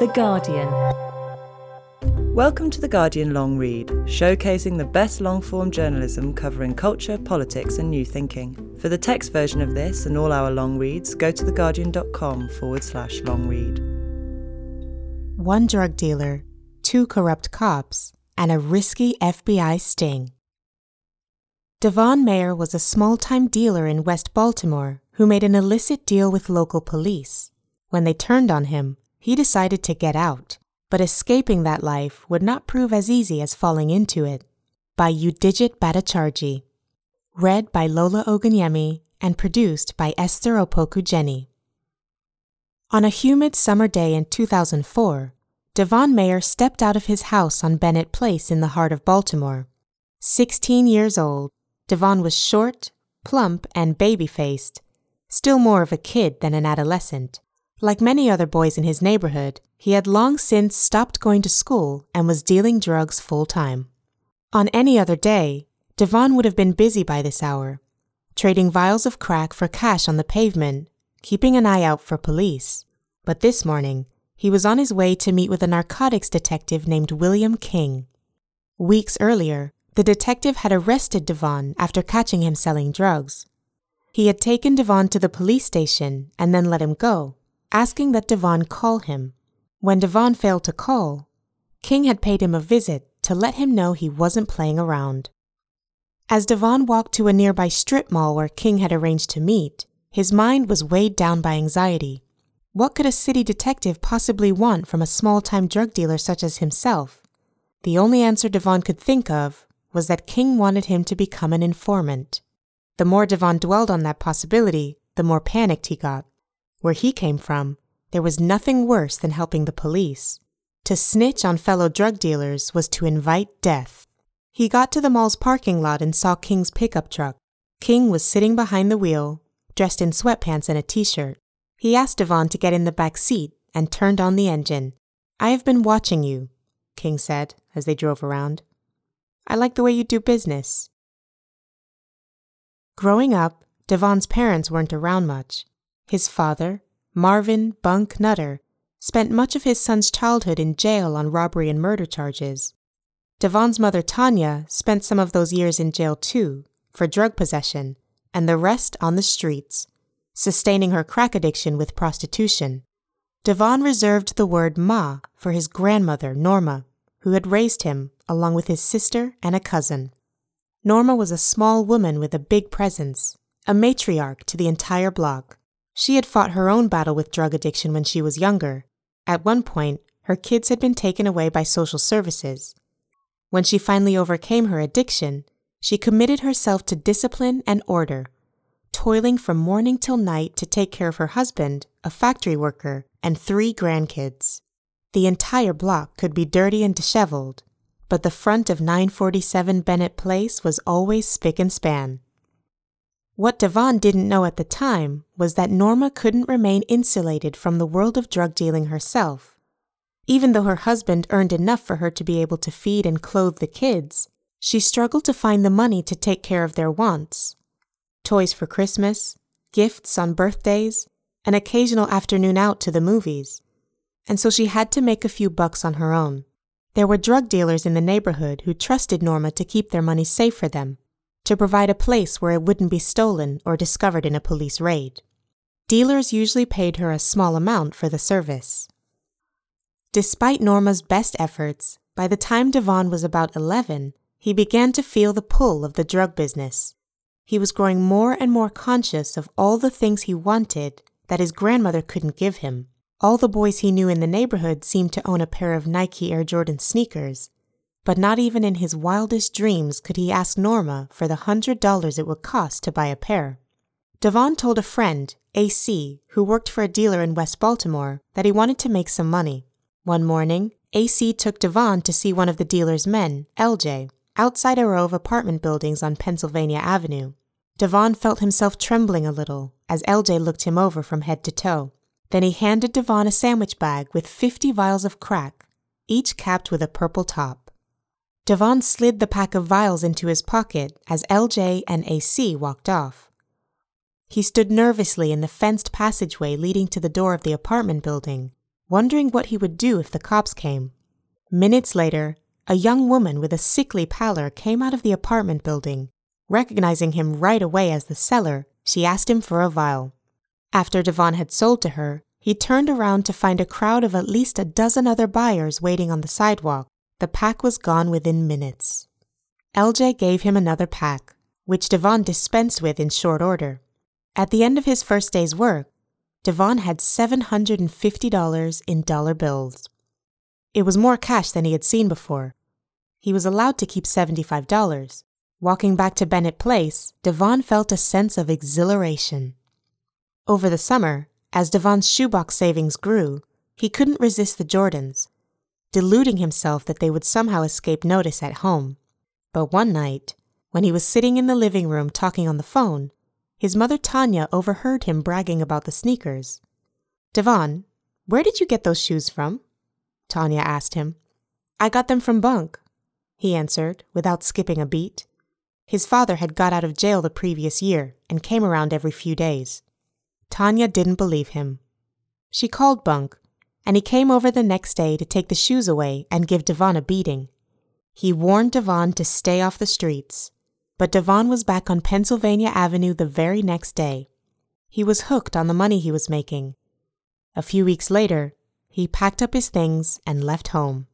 The Guardian. Welcome to The Guardian Long Read, showcasing the best long-form journalism covering culture, politics and new thinking. For the text version of this and all our long reads, go to theguardian.com/long read. One drug dealer, 2 corrupt cops, and a risky FBI sting. Devon Mayer was a small-time dealer in West Baltimore who made an illicit deal with local police. When they turned on him, he decided to get out. But escaping that life would not prove as easy as falling into it. By Udijit Bhattacharjee. Read by Lola Ogunyemi and produced by Esther Opoku-Jenny. On a humid summer day in 2004, Devon Mayer stepped out of his house on Bennett Place in the heart of Baltimore. 16 years old, Devon was short, plump, and baby-faced, still more of a kid than an adolescent. Like many other boys in his neighborhood, he had long since stopped going to school and was dealing drugs full-time. On any other day, Devon would have been busy by this hour, trading vials of crack for cash on the pavement, keeping an eye out for police. But this morning, he was on his way to meet with a narcotics detective named William King. Weeks earlier, the detective had arrested Devon after catching him selling drugs. He had taken Devon to the police station and then let him go, asking that Devon call him. When Devon failed to call, King had paid him a visit to let him know he wasn't playing around. As Devon walked to a nearby strip mall where King had arranged to meet, his mind was weighed down by anxiety. What could a city detective possibly want from a small-time drug dealer such as himself? The only answer Devon could think of was that King wanted him to become an informant. The more Devon dwelled on that possibility, the more panicked he got. Where he came from, there was nothing worse than helping the police. To snitch on fellow drug dealers was to invite death. He got to the mall's parking lot and saw King's pickup truck. King was sitting behind the wheel, dressed in sweatpants and a t-shirt. He asked Devon to get in the back seat and turned on the engine. "I have been watching you," King said as they drove around. "I like the way you do business." Growing up, Devon's parents weren't around much. His father, Marvin Bunk Nutter, spent much of his son's childhood in jail on robbery and murder charges. Devon's mother, Tanya, spent some of those years in jail too, for drug possession, and the rest on the streets, sustaining her crack addiction with prostitution. Devon reserved the word Ma for his grandmother, Norma, who had raised him, along with his sister and a cousin. Norma was a small woman with a big presence, a matriarch to the entire block. She had fought her own battle with drug addiction when she was younger. At one point, her kids had been taken away by social services. When she finally overcame her addiction, she committed herself to discipline and order, toiling from morning till night to take care of her husband, a factory worker, and 3 grandkids. The entire block could be dirty and disheveled, but the front of 947 Bennett Place was always spick and span. What Devon didn't know at the time was that Norma couldn't remain insulated from the world of drug dealing herself. Even though her husband earned enough for her to be able to feed and clothe the kids, she struggled to find the money to take care of their wants. Toys for Christmas, gifts on birthdays, an occasional afternoon out to the movies. And so she had to make a few bucks on her own. There were drug dealers in the neighborhood who trusted Norma to keep their money safe for them, to provide a place where it wouldn't be stolen or discovered in a police raid. Dealers usually paid her a small amount for the service. Despite Norma's best efforts, by the time Devon was about 11, he began to feel the pull of the drug business. He was growing more and more conscious of all the things he wanted that his grandmother couldn't give him. All the boys he knew in the neighborhood seemed to own a pair of Nike Air Jordan sneakers, but not even in his wildest dreams could he ask Norma for the $100 it would cost to buy a pair. Devon told a friend, AC, who worked for a dealer in West Baltimore, that he wanted to make some money. One morning, AC took Devon to see one of the dealer's men, LJ, outside a row of apartment buildings on Pennsylvania Avenue. Devon felt himself trembling a little as LJ looked him over from head to toe. Then he handed Devon a sandwich bag with 50 vials of crack, each capped with a purple top. Devon slid the pack of vials into his pocket as LJ and AC walked off. He stood nervously in the fenced passageway leading to the door of the apartment building, wondering what he would do if the cops came. Minutes later, a young woman with a sickly pallor came out of the apartment building. Recognizing him right away as the seller, she asked him for a vial. After Devon had sold to her, he turned around to find a crowd of at least a dozen other buyers waiting on the sidewalk. The pack was gone within minutes. LJ gave him another pack, which Devon dispensed with in short order. At the end of his first day's work, Devon had $750 in dollar bills. It was more cash than he had seen before. He was allowed to keep $75. Walking back to Bennett Place, Devon felt a sense of exhilaration. Over the summer, as Devon's shoebox savings grew, he couldn't resist the Jordans, deluding himself that they would somehow escape notice at home. But one night, when he was sitting in the living room talking on the phone, his mother Tanya overheard him bragging about the sneakers. "Devon, where did you get those shoes from?" Tanya asked him. "I got them from Bunk," he answered, without skipping a beat. His father had got out of jail the previous year and came around every few days. Tanya didn't believe him. She called Bunk, and he came over the next day to take the shoes away and give Devon a beating. He warned Devon to stay off the streets, but Devon was back on Pennsylvania Avenue the very next day. He was hooked on the money he was making. A few weeks later, he packed up his things and left home.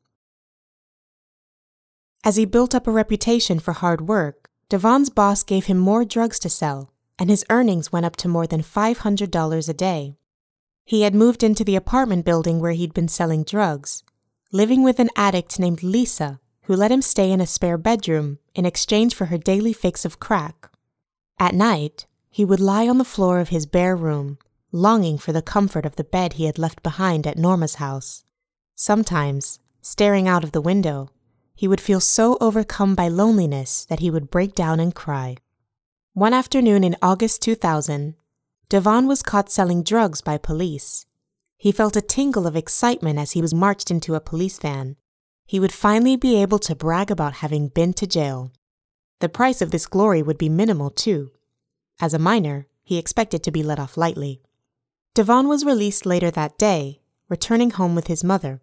As he built up a reputation for hard work, Devon's boss gave him more drugs to sell, and his earnings went up to more than $500 a day. He had moved into the apartment building where he'd been selling drugs, living with an addict named Lisa, who let him stay in a spare bedroom in exchange for her daily fix of crack. At night, he would lie on the floor of his bare room, longing for the comfort of the bed he had left behind at Norma's house. Sometimes, staring out of the window, he would feel so overcome by loneliness that he would break down and cry. One afternoon in August 2000, Devon was caught selling drugs by police. He felt a tingle of excitement as he was marched into a police van. He would finally be able to brag about having been to jail. The price of this glory would be minimal, too. As a minor, he expected to be let off lightly. Devon was released later that day, returning home with his mother.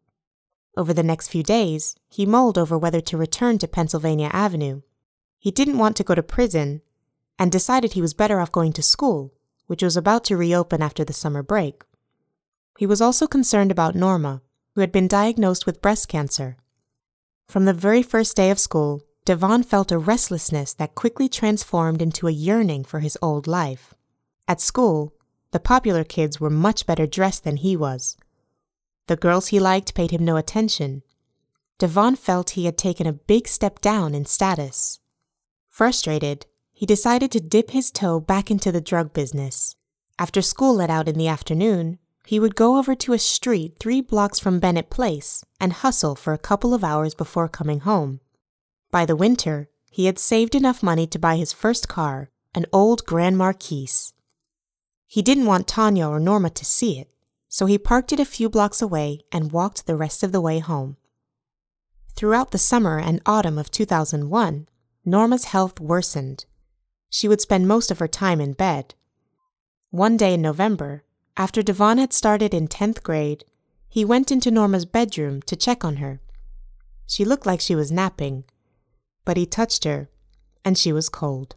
Over the next few days, he mulled over whether to return to Pennsylvania Avenue. He didn't want to go to prison and decided he was better off going to school, which was about to reopen after the summer break. He was also concerned about Norma, who had been diagnosed with breast cancer. From the very first day of school, Devon felt a restlessness that quickly transformed into a yearning for his old life. At school, the popular kids were much better dressed than he was. The girls he liked paid him no attention. Devon felt he had taken a big step down in status. Frustrated, he decided to dip his toe back into the drug business. After school let out in the afternoon, he would go over to a street 3 blocks from Bennett Place and hustle for a couple of hours before coming home. By the winter, he had saved enough money to buy his first car, an old Grand Marquis. He didn't want Tanya or Norma to see it, so he parked it a few blocks away and walked the rest of the way home. Throughout the summer and autumn of 2001, Norma's health worsened. She would spend most of her time in bed. One day in November, after Devon had started in 10th grade, he went into Norma's bedroom to check on her. She looked like she was napping, but he touched her, and she was cold.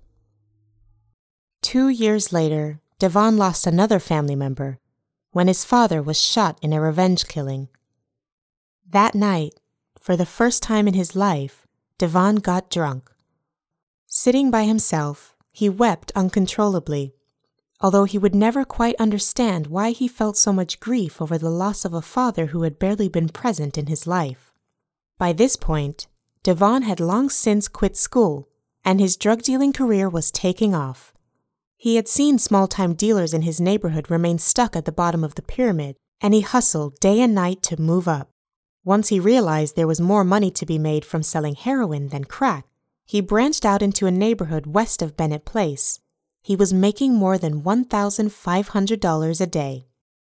2 years later, Devon lost another family member when his father was shot in a revenge killing. That night, for the first time in his life, Devon got drunk. Sitting by himself, he wept uncontrollably, although he would never quite understand why he felt so much grief over the loss of a father who had barely been present in his life. By this point, Devon had long since quit school, and his drug-dealing career was taking off. He had seen small-time dealers in his neighborhood remain stuck at the bottom of the pyramid, and he hustled day and night to move up. Once he realized there was more money to be made from selling heroin than crack, he branched out into a neighborhood west of Bennett Place. He was making more than $1,500 a day.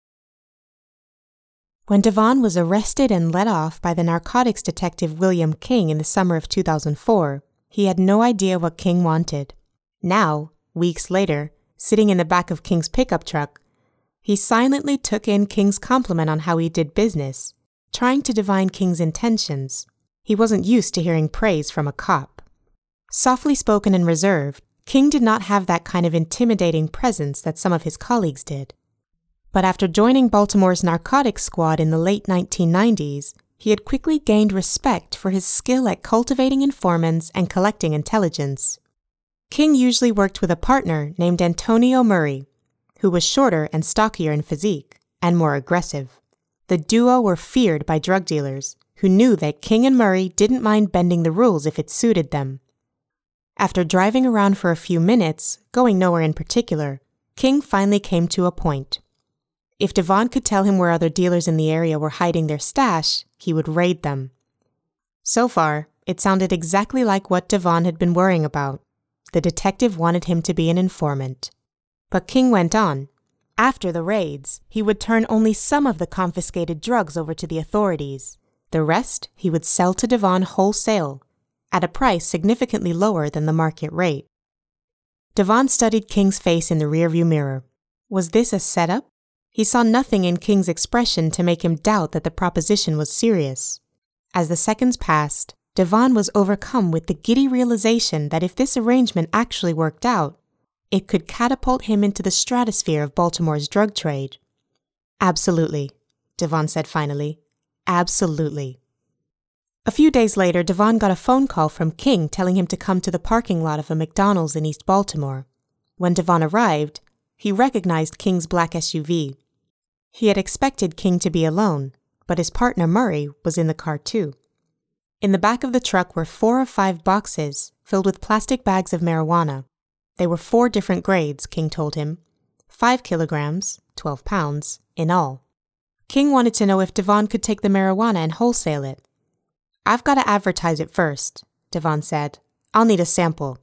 When Devon was arrested and let off by the narcotics detective William King in the summer of 2004, he had no idea what King wanted. Now, weeks later, sitting in the back of King's pickup truck, He silently took in King's compliment on how he did business, trying to divine King's intentions. He wasn't used to hearing praise from a cop. Softly spoken and reserved, King did not have that kind of intimidating presence that some of his colleagues did. But after joining Baltimore's narcotics squad in the late 1990s, he had quickly gained respect for his skill at cultivating informants and collecting intelligence. King usually worked with a partner named Antonio Murray, who was shorter and stockier in physique and more aggressive. The duo were feared by drug dealers, who knew that King and Murray didn't mind bending the rules if it suited them. After driving around for a few minutes, going nowhere in particular, King finally came to a point. If Devon could tell him where other dealers in the area were hiding their stash, he would raid them. So far, it sounded exactly like what Devon had been worrying about. The detective wanted him to be an informant. But King went on. After the raids, he would turn only some of the confiscated drugs over to the authorities. The rest he would sell to Devon wholesale, at a price significantly lower than the market rate. Devon studied King's face in the rearview mirror. Was this a setup? He saw nothing in King's expression to make him doubt that the proposition was serious. As the seconds passed, Devon was overcome with the giddy realization that if this arrangement actually worked out, it could catapult him into the stratosphere of Baltimore's drug trade. Absolutely, Devon said finally. Absolutely. A few days later, Devon got a phone call from King telling him to come to the parking lot of a McDonald's in East Baltimore. When Devon arrived, he recognized King's black SUV. He had expected King to be alone, but his partner Murray was in the car too. In the back of the truck were 4 or 5 boxes filled with plastic bags of marijuana. They were 4 different grades, King told him. 5 kilograms, 12 pounds, in all. King wanted to know if Devon could take the marijuana and wholesale it. "I've got to advertise it first," Devon said. "I'll need a sample."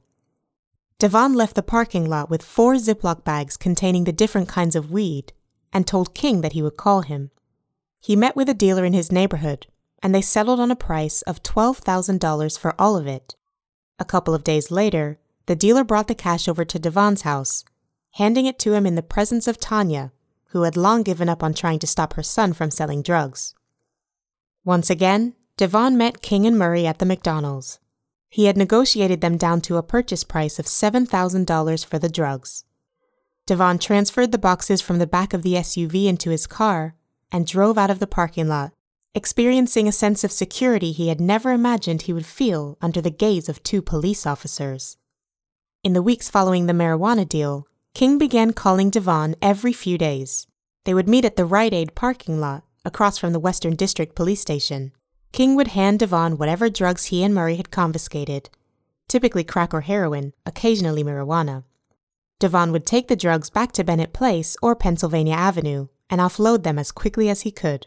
Devon left the parking lot with 4 Ziploc bags containing the different kinds of weed and told King that he would call him. He met with a dealer in his neighborhood, and they settled on a price of $12,000 for all of it. A couple of days later, the dealer brought the cash over to Devon's house, handing it to him in the presence of Tanya, who had long given up on trying to stop her son from selling drugs. Once again, Devon met King and Murray at the McDonald's. He had negotiated them down to a purchase price of $7,000 for the drugs. Devon transferred the boxes from the back of the SUV into his car and drove out of the parking lot, experiencing a sense of security he had never imagined he would feel under the gaze of 2 police officers. In the weeks following the marijuana deal, King began calling Devon every few days. They would meet at the Rite Aid parking lot, across from the Western District Police Station. King would hand Devon whatever drugs he and Murray had confiscated, typically crack or heroin, occasionally marijuana. Devon would take the drugs back to Bennett Place or Pennsylvania Avenue and offload them as quickly as he could.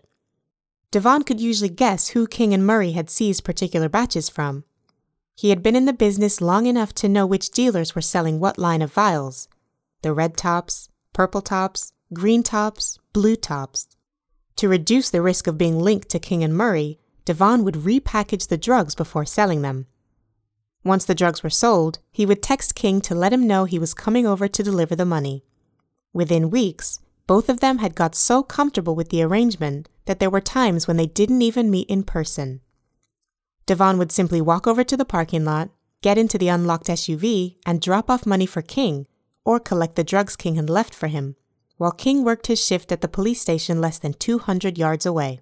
Devon could usually guess who King and Murray had seized particular batches from. He had been in the business long enough to know which dealers were selling what line of vials: the red tops, purple tops, green tops, blue tops. To reduce the risk of being linked to King and Murray, Devon would repackage the drugs before selling them. Once the drugs were sold, he would text King to let him know he was coming over to deliver the money. Within weeks, both of them had got so comfortable with the arrangement that there were times when they didn't even meet in person. Devon would simply walk over to the parking lot, get into the unlocked SUV, and drop off money for King, or collect the drugs King had left for him, while King worked his shift at the police station less than 200 yards away.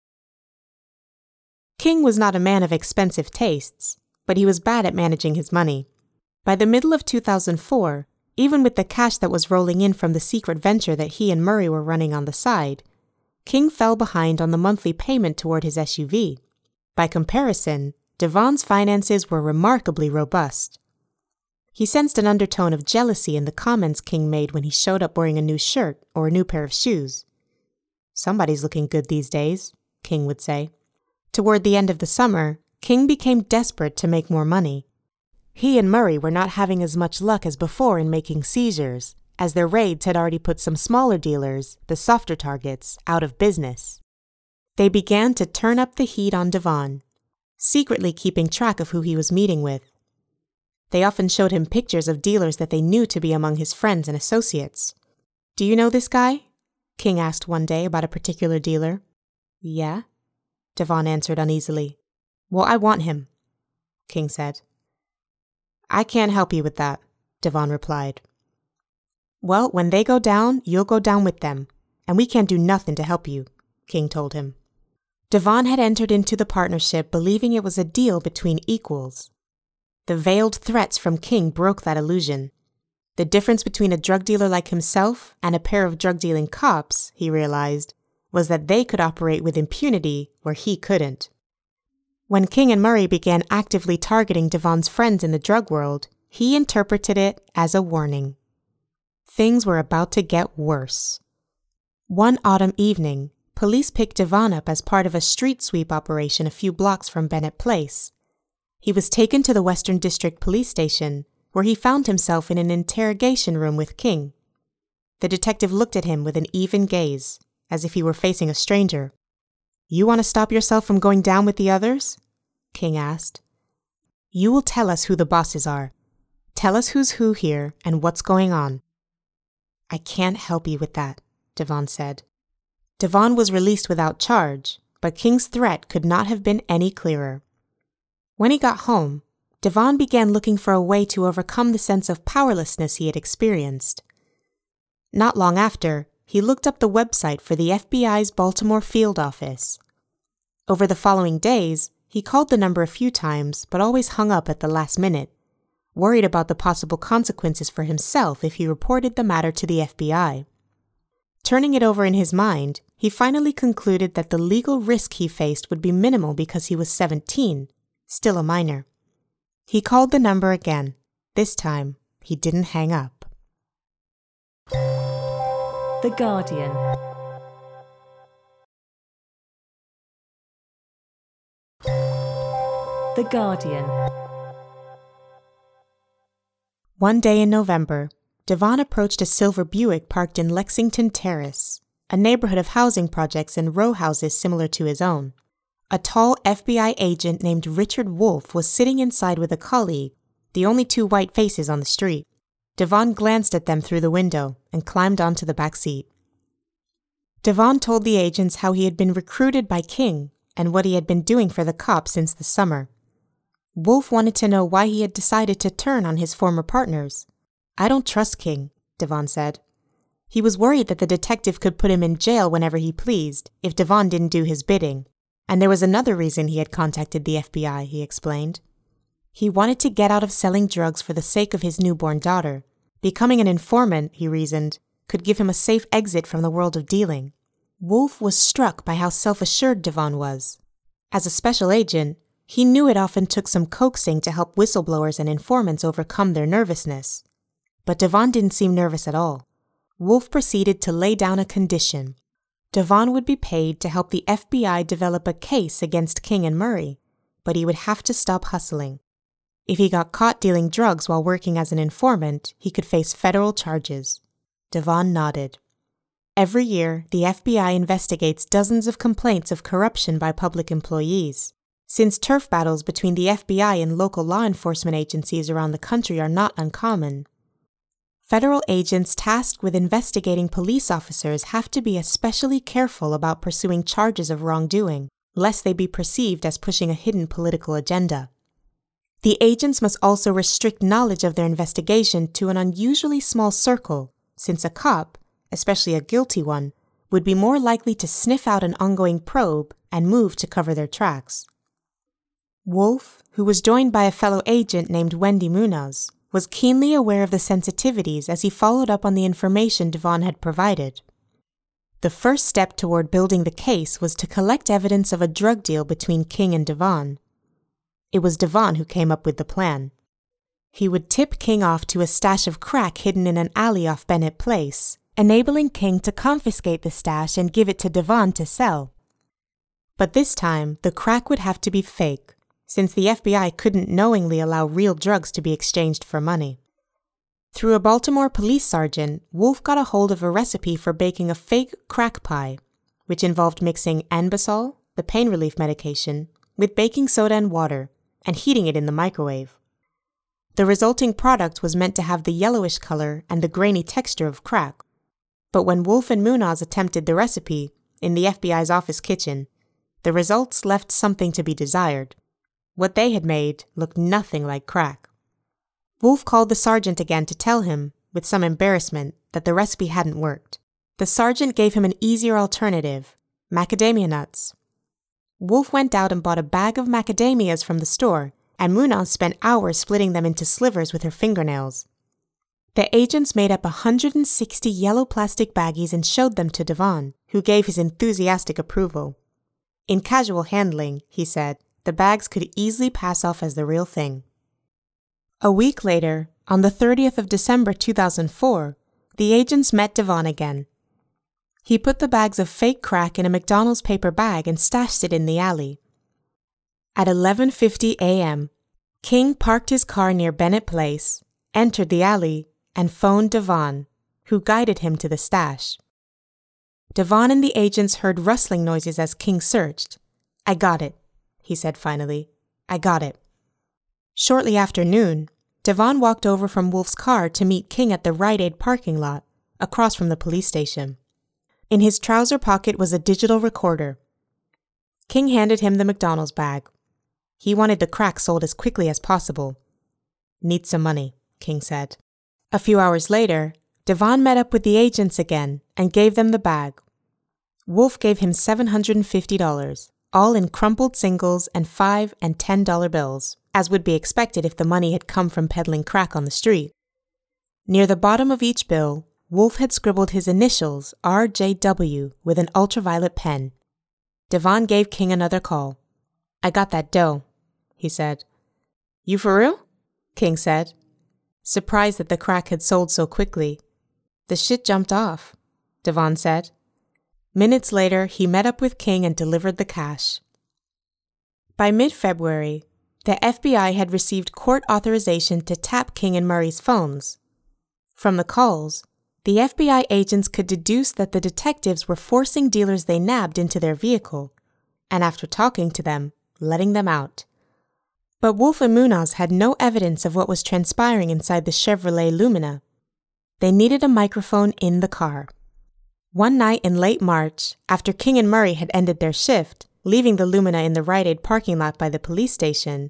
King was not a man of expensive tastes, but he was bad at managing his money. By the middle of 2004, even with the cash that was rolling in from the secret venture that he and Murray were running on the side, King fell behind on the monthly payment toward his SUV. By comparison, Devon's finances were remarkably robust. He sensed an undertone of jealousy in the comments King made when he showed up wearing a new shirt or a new pair of shoes. "Somebody's looking good these days," King would say. Toward the end of the summer, King became desperate to make more money. He and Murray were not having as much luck as before in making seizures, as their raids had already put some smaller dealers, the softer targets, out of business. They began to turn up the heat on Devon, secretly keeping track of who he was meeting with. They often showed him pictures of dealers that they knew to be among his friends and associates. "Do you know this guy?" King asked one day about a particular dealer. Yeah? Devon answered uneasily. Well, I want him, King said. I can't help you with that, Devon replied. Well, when they go down, you'll go down with them, and we can't do nothing to help you, King told him. Devon had entered into the partnership believing it was a deal between equals. The veiled threats from King broke that illusion. The difference between a drug dealer like himself and a pair of drug-dealing cops, he realized, was that they could operate with impunity where he couldn't. When King and Murray began actively targeting Devon's friends in the drug world, he interpreted it as a warning. Things were about to get worse. One autumn evening, police picked Devon up as part of a street sweep operation a few blocks from Bennett Place. He was taken to the Western District Police Station, where he found himself in an interrogation room with King. The detective looked at him with an even gaze, as if he were facing a stranger. You want to stop yourself from going down with the others? King asked. You will tell us who the bosses are. Tell us who's who here and what's going on. I can't help you with that, Devon said. Devon was released without charge, but King's threat could not have been any clearer. When he got home, Devon began looking for a way to overcome the sense of powerlessness he had experienced. Not long after, he looked up the website for the FBI's Baltimore field office. Over the following days, he called the number a few times but always hung up at the last minute, worried about the possible consequences for himself if he reported the matter to the FBI. Turning it over in his mind, he finally concluded that the legal risk he faced would be minimal because he was 17, still a minor. He called the number again. This time, he didn't hang up. The Guardian. The Guardian. One day in November, Devon approached a silver Buick parked in Lexington Terrace, a neighborhood of housing projects and row houses similar to his own. A tall FBI agent named Richard Wolfe was sitting inside with a colleague, the only two white faces on the street. Devon glanced at them through the window and climbed onto the back seat. Devon told the agents how he had been recruited by King and what he had been doing for the cops since the summer. Wolfe wanted to know why he had decided to turn on his former partners. I don't trust King, Devon said. He was worried that the detective could put him in jail whenever he pleased if Devon didn't do his bidding. And there was another reason he had contacted the FBI, he explained. He wanted to get out of selling drugs for the sake of his newborn daughter. Becoming an informant, he reasoned, could give him a safe exit from the world of dealing. Wolfe was struck by how self-assured Devon was. As a special agent, he knew it often took some coaxing to help whistleblowers and informants overcome their nervousness. But Devon didn't seem nervous at all. Wolfe proceeded to lay down a condition. Devon would be paid to help the FBI develop a case against King and Murray, but he would have to stop hustling. If he got caught dealing drugs while working as an informant, he could face federal charges. Devon nodded. Every year, the FBI investigates dozens of complaints of corruption by public employees. Since turf battles between the FBI and local law enforcement agencies around the country are not uncommon, federal agents tasked with investigating police officers have to be especially careful about pursuing charges of wrongdoing, lest they be perceived as pushing a hidden political agenda. The agents must also restrict knowledge of their investigation to an unusually small circle, since a cop, especially a guilty one, would be more likely to sniff out an ongoing probe and move to cover their tracks. Wolfe, who was joined by a fellow agent named Wendy Munoz, was keenly aware of the sensitivities as he followed up on the information Devon had provided. The first step toward building the case was to collect evidence of a drug deal between King and Devon. It was Devon who came up with the plan. He would tip King off to a stash of crack hidden in an alley off Bennett Place, enabling King to confiscate the stash and give it to Devon to sell. But this time, the crack would have to be fake, since the FBI couldn't knowingly allow real drugs to be exchanged for money. Through a Baltimore police sergeant, Wolfe got a hold of a recipe for baking a fake crack pie, which involved mixing Anbesol, the pain relief medication, with baking soda and water, and heating it in the microwave. The resulting product was meant to have the yellowish color and the grainy texture of crack. But when Wolf and Munoz attempted the recipe in the FBI's office kitchen, the results left something to be desired. What they had made looked nothing like crack. Wolf called the sergeant again to tell him, with some embarrassment, that the recipe hadn't worked. The sergeant gave him an easier alternative, macadamia nuts. Wolf went out and bought a bag of macadamias from the store, and Munoz spent hours splitting them into slivers with her fingernails. The agents made up 160 yellow plastic baggies and showed them to Devon, who gave his enthusiastic approval. In casual handling, he said, the bags could easily pass off as the real thing. A week later, on the 30th of December 2004, the agents met Devon again. He put the bags of fake crack in a McDonald's paper bag and stashed it in the alley. At 11:50 a.m., King parked his car near Bennett Place, entered the alley, and phoned Devon, who guided him to the stash. Devon and the agents heard rustling noises as King searched. "I got it," he said finally. "I got it." Shortly after noon, Devon walked over from Wolf's car to meet King at the Rite Aid parking lot, across from the police station. In his trouser pocket was a digital recorder. King handed him the McDonald's bag. He wanted the crack sold as quickly as possible. "Need some money," King said. A few hours later, Devon met up with the agents again and gave them the bag. Wolf gave him $750, all in crumpled singles and $5 and $10 bills, as would be expected if the money had come from peddling crack on the street. Near the bottom of each bill, Wolf had scribbled his initials, RJW, with an ultraviolet pen. Devon gave King another call. "I got that dough," he said. "You for real?" King said, surprised that the crack had sold so quickly. "The shit jumped off," Devon said. Minutes later, he met up with King and delivered the cash. By mid-February, the FBI had received court authorization to tap King and Murray's phones. From the calls, the FBI agents could deduce that the detectives were forcing dealers they nabbed into their vehicle, and after talking to them, letting them out. But Wolf and Munoz had no evidence of what was transpiring inside the Chevrolet Lumina. They needed a microphone in the car. One night in late March, after King and Murray had ended their shift, leaving the Lumina in the Rite Aid parking lot by the police station,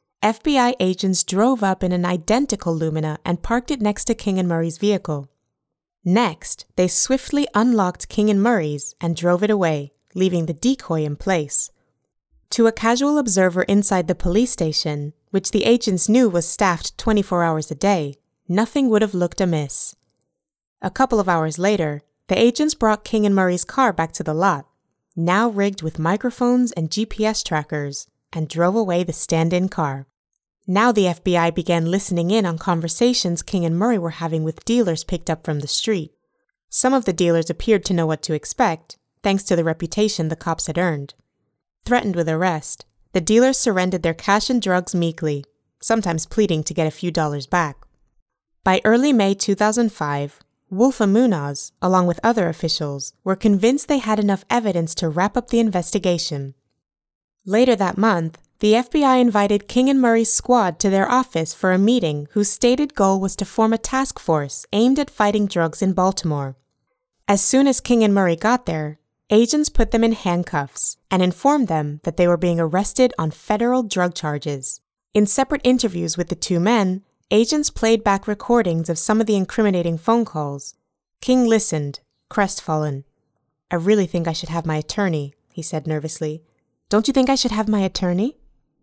FBI agents drove up in an identical Lumina and parked it next to King and Murray's vehicle. Next, they swiftly unlocked King and Murray's and drove it away, leaving the decoy in place. To a casual observer inside the police station, which the agents knew was staffed 24 hours a day, nothing would have looked amiss. A couple of hours later, the agents brought King and Murray's car back to the lot, now rigged with microphones and GPS trackers, and drove away the stand-in car. Now the FBI began listening in on conversations King and Murray were having with dealers picked up from the street. Some of the dealers appeared to know what to expect, thanks to the reputation the cops had earned. Threatened with arrest, the dealers surrendered their cash and drugs meekly, sometimes pleading to get a few dollars back. By early May 2005, Wolf and Munoz, along with other officials, were convinced they had enough evidence to wrap up the investigation. Later that month, the FBI invited King and Murray's squad to their office for a meeting whose stated goal was to form a task force aimed at fighting drugs in Baltimore. As soon as King and Murray got there, agents put them in handcuffs and informed them that they were being arrested on federal drug charges. In separate interviews with the two men, agents played back recordings of some of the incriminating phone calls. King listened, crestfallen. "I really think I should have my attorney," he said nervously. "Don't you think I should have my attorney?"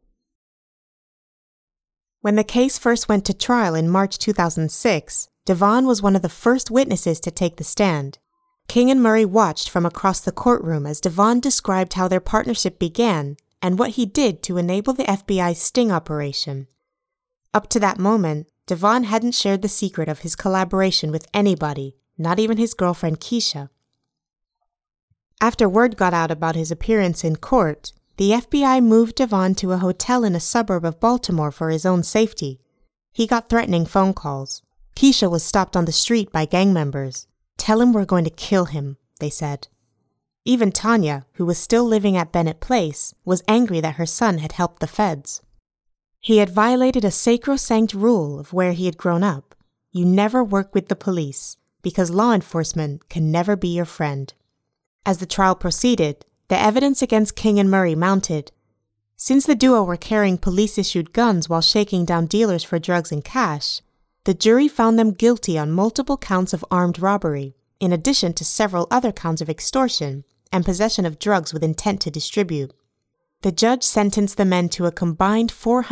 When the case first went to trial in March 2006, Devon was one of the first witnesses to take the stand. King and Murray watched from across the courtroom as Devon described how their partnership began and what he did to enable the FBI's sting operation. Up to that moment, Devon hadn't shared the secret of his collaboration with anybody, not even his girlfriend Keisha. After word got out about his appearance in court, the FBI moved Devon to a hotel in a suburb of Baltimore for his own safety. He got threatening phone calls. Keisha was stopped on the street by gang members. "Tell him we're going to kill him," they said. Even Tanya, who was still living at Bennett Place, was angry that her son had helped the feds. He had violated a sacrosanct rule of where he had grown up. You never work with the police. because law enforcement can never be your friend. As the trial proceeded, the evidence against King and Murray mounted. Since the duo were carrying police-issued guns while shaking down dealers for drugs and cash, the jury found them guilty on multiple counts of armed robbery, in addition to several other counts of extortion and possession of drugs with intent to distribute. The judge sentenced the men to a combined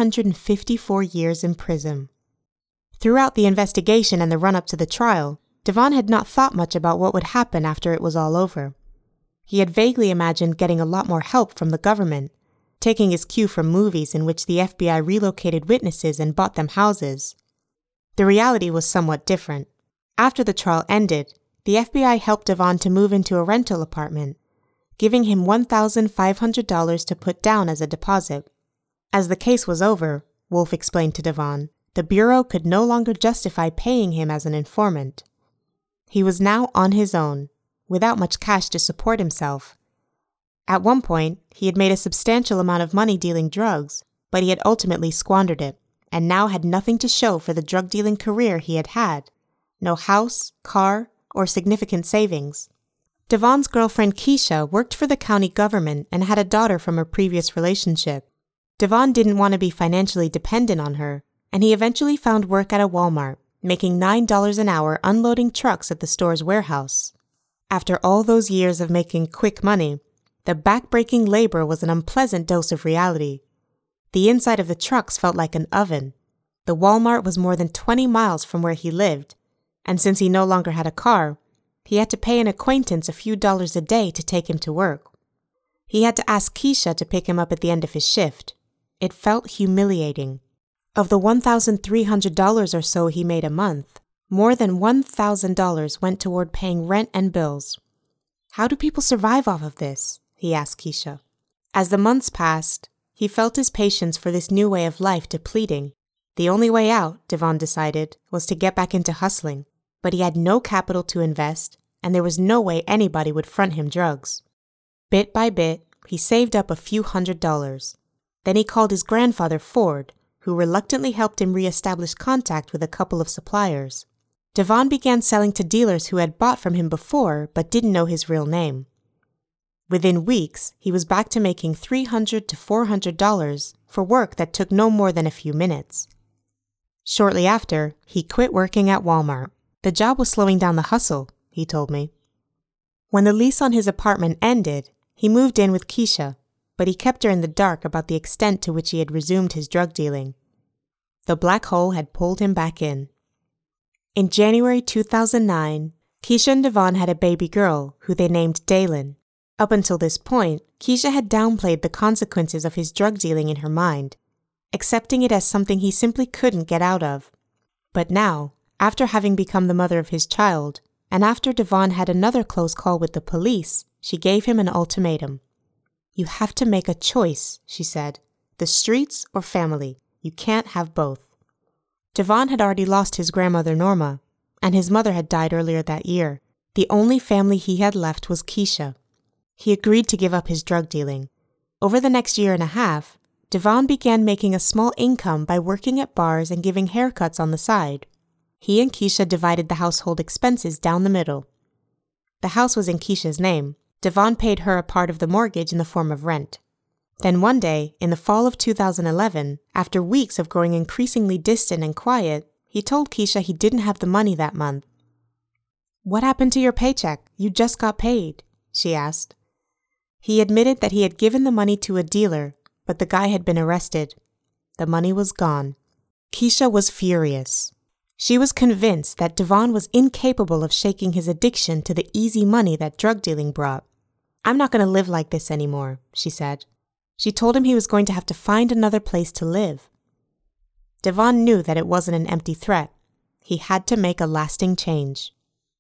454 years in prison. Throughout the investigation and the run-up to the trial, Devon had not thought much about what would happen after it was all over. He had vaguely imagined getting a lot more help from the government, taking his cue from movies in which the FBI relocated witnesses and bought them houses. The reality was somewhat different. After the trial ended, the FBI helped Devon to move into a rental apartment, giving him $1,500 to put down as a deposit. As the case was over, Wolf explained to Devon, the Bureau could no longer justify paying him as an informant. He was now on his own, without much cash to support himself. At one point, he had made a substantial amount of money dealing drugs, but he had ultimately squandered it, and now had nothing to show for the drug-dealing career he had had. No house, car, or significant savings. Devon's girlfriend Keisha worked for the county government and had a daughter from a previous relationship. Devon didn't want to be financially dependent on her, and he eventually found work at a Walmart, making $9 an hour unloading trucks at the store's warehouse. After all those years of making quick money, the back-breaking labor was an unpleasant dose of reality. The inside of the trucks felt like an oven. The Walmart was more than 20 miles from where he lived, and since he no longer had a car, he had to pay an acquaintance a few dollars a day to take him to work. He had to ask Keisha to pick him up at the end of his shift. It felt humiliating. Of the $1,300 or so he made a month, more than $1,000 went toward paying rent and bills. How do people survive off of this? He asked Keisha. As the months passed, he felt his patience for this new way of life depleting. The only way out, Devon decided, was to get back into hustling, but he had no capital to invest, and there was no way anybody would front him drugs. Bit by bit, he saved up a few $100s. Then he called his grandfather Ford, who reluctantly helped him re-establish contact with a couple of suppliers. Devon began selling to dealers who had bought from him before but didn't know his real name. Within weeks, he was back to making $300 to $400 for work that took no more than a few minutes. Shortly after, he quit working at Walmart. The job was slowing down the hustle, he told me. When the lease on his apartment ended, he moved in with Keisha, but he kept her in the dark about the extent to which he had resumed his drug dealing. The black hole had pulled him back in. In January 2009, Keisha and Devon had a baby girl who they named Daylin. Up until this point, Keisha had downplayed the consequences of his drug dealing in her mind, accepting it as something he simply couldn't get out of. But now, after having become the mother of his child, and after Devon had another close call with the police, she gave him an ultimatum. You have to make a choice, she said. The streets or family. You can't have both. Devon had already lost his grandmother Norma, and his mother had died earlier that year. The only family he had left was Keisha. He agreed to give up his drug dealing. Over the next year and a half, Devon began making a small income by working at bars and giving haircuts on the side. He and Keisha divided the household expenses down the middle. The house was in Keisha's name. Devon paid her a part of the mortgage in the form of rent. Then one day, in the fall of 2011, after weeks of growing increasingly distant and quiet, he told Keisha he didn't have the money that month. "What happened to your paycheck? You just got paid," she asked. He admitted that he had given the money to a dealer, but the guy had been arrested. The money was gone. Keisha was furious. She was convinced that Devon was incapable of shaking his addiction to the easy money that drug dealing brought. "I'm not going to live like this anymore," she said. She told him he was going to have to find another place to live. Devon knew that it wasn't an empty threat. He had to make a lasting change.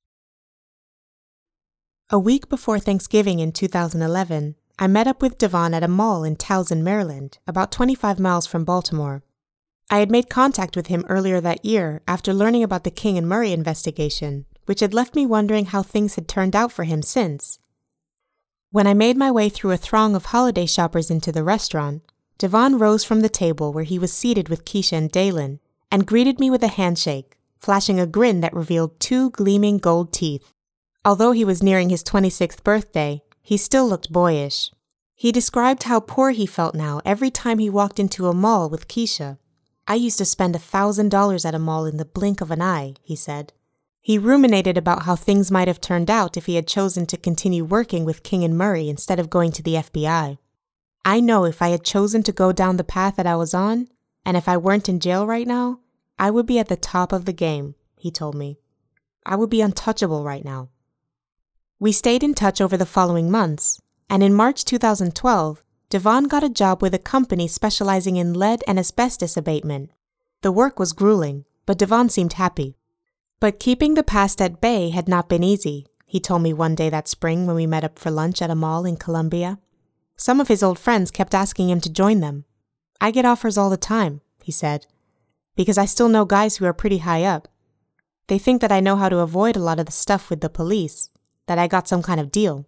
A week before Thanksgiving in 2011, I met up with Devon at a mall in Towson, Maryland, about 25 miles from Baltimore. I had made contact with him earlier that year after learning about the King and Murray investigation, which had left me wondering how things had turned out for him since. When I made my way through a throng of holiday shoppers into the restaurant, Devon rose from the table where he was seated with Keisha and Daylin and greeted me with a handshake, flashing a grin that revealed 2 gleaming gold teeth. Although he was nearing his 26th birthday, he still looked boyish. He described how poor he felt now every time he walked into a mall with Keisha. "I used to spend $1,000 at a mall in the blink of an eye," he said. He ruminated about how things might have turned out if he had chosen to continue working with King and Murray instead of going to the FBI. "I know if I had chosen to go down the path that I was on, and if I weren't in jail right now, I would be at the top of the game," he told me. "I would be untouchable right now." We stayed in touch over the following months, and in March 2012, Devon got a job with a company specializing in lead and asbestos abatement. The work was grueling, but Devon seemed happy. But keeping the past at bay had not been easy, he told me one day that spring when we met up for lunch at a mall in Columbia. Some of his old friends kept asking him to join them. "I get offers all the time," he said, "because I still know guys who are pretty high up. They think that I know how to avoid a lot of the stuff with the police, that I got some kind of deal."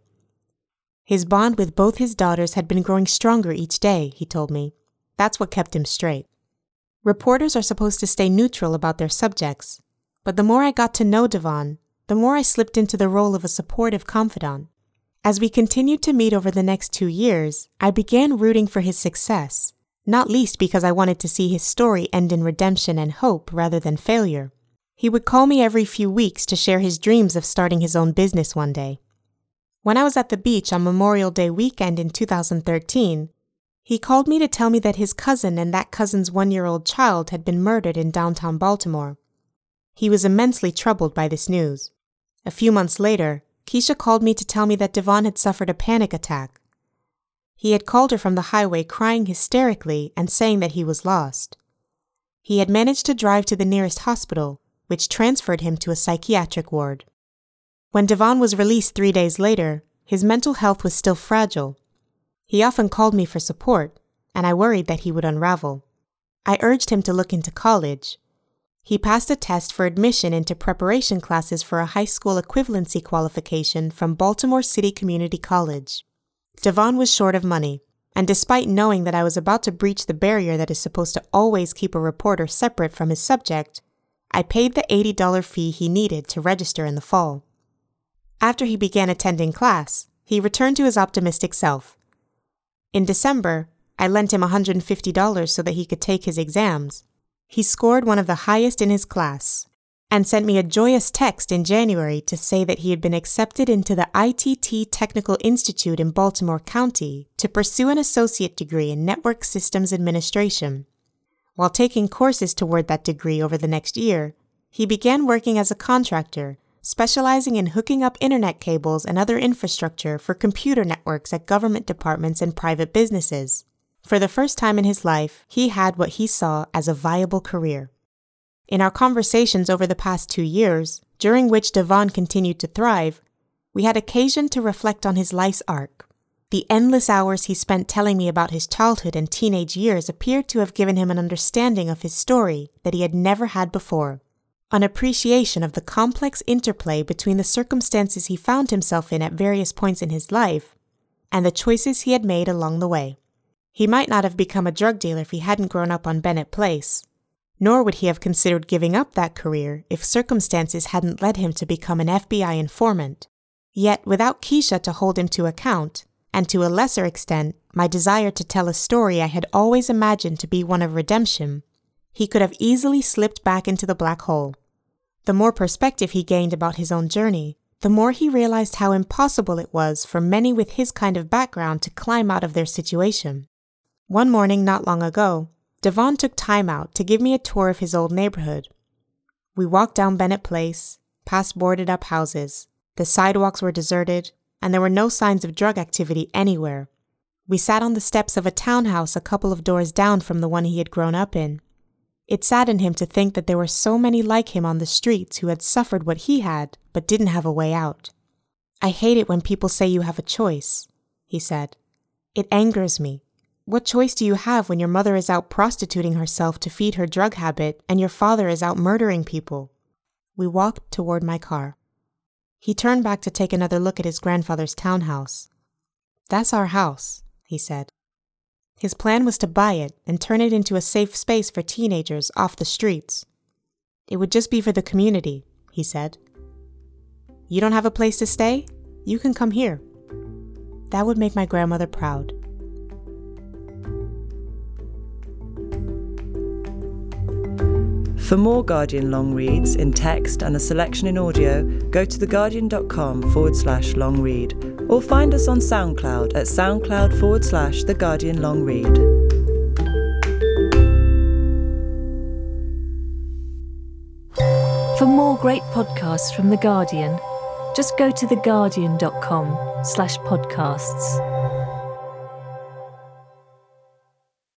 His bond with both his daughters had been growing stronger each day, he told me. That's what kept him straight. Reporters are supposed to stay neutral about their subjects, but the more I got to know Devon, the more I slipped into the role of a supportive confidant. As we continued to meet over the next 2 years, I began rooting for his success, not least because I wanted to see his story end in redemption and hope rather than failure. He would call me every few weeks to share his dreams of starting his own business one day. When I was at the beach on Memorial Day weekend in 2013, he called me to tell me that his cousin and that cousin's 1-year-old child had been murdered in downtown Baltimore. He was immensely troubled by this news. A few months later, Keisha called me to tell me that Devon had suffered a panic attack. He had called her from the highway crying hysterically and saying that he was lost. He had managed to drive to the nearest hospital, which transferred him to a psychiatric ward. When Devon was released 3 days later, his mental health was still fragile. He often called me for support, and I worried that he would unravel. I urged him to look into college. He passed a test for admission into preparation classes for a high school equivalency qualification from Baltimore City Community College. Devon was short of money, and despite knowing that I was about to breach the barrier that is supposed to always keep a reporter separate from his subject, I paid the $80 fee he needed to register in the fall. After he began attending class, he returned to his optimistic self. In December, I lent him $150 so that he could take his exams. He scored one of the highest in his class, and sent me a joyous text in January to say that he had been accepted into the ITT Technical Institute in Baltimore County to pursue an associate degree in Network Systems Administration. While taking courses toward that degree over the next year, he began working as a contractor, specializing in hooking up internet cables and other infrastructure for computer networks at government departments and private businesses. For the first time in his life, he had what he saw as a viable career. In our conversations over the past 2 years, during which Devon continued to thrive, we had occasion to reflect on his life's arc. The endless hours he spent telling me about his childhood and teenage years appeared to have given him an understanding of his story that he had never had before. An appreciation of the complex interplay between the circumstances he found himself in at various points in his life and the choices he had made along the way. He might not have become a drug dealer if he hadn't grown up on Bennett Place, nor would he have considered giving up that career if circumstances hadn't led him to become an FBI informant. Yet, without Keisha to hold him to account, and to a lesser extent, my desire to tell a story I had always imagined to be one of redemption, he could have easily slipped back into the black hole. The more perspective he gained about his own journey, the more he realized how impossible it was for many with his kind of background to climb out of their situation. One morning not long ago, Devon took time out to give me a tour of his old neighborhood. We walked down Bennett Place, past boarded-up houses. The sidewalks were deserted, and there were no signs of drug activity anywhere. We sat on the steps of a townhouse a couple of doors down from the one he had grown up in. It saddened him to think that there were so many like him on the streets who had suffered what he had, but didn't have a way out. "I hate it when people say you have a choice," he said. "It angers me. What choice do you have when your mother is out prostituting herself to feed her drug habit and your father is out murdering people?" We walked toward my car. He turned back to take another look at his grandfather's townhouse. "That's our house," he said. His plan was to buy it and turn it into a safe space for teenagers off the streets. It would just be for the community, he said. You don't have a place to stay? You can come here. That would make my grandmother proud. For more Guardian long reads in text and a selection in audio, go to theguardian.com/long read or find us on SoundCloud at soundcloud/The Guardian Long Read. For more great podcasts from The Guardian, just go to theguardian.com/podcasts.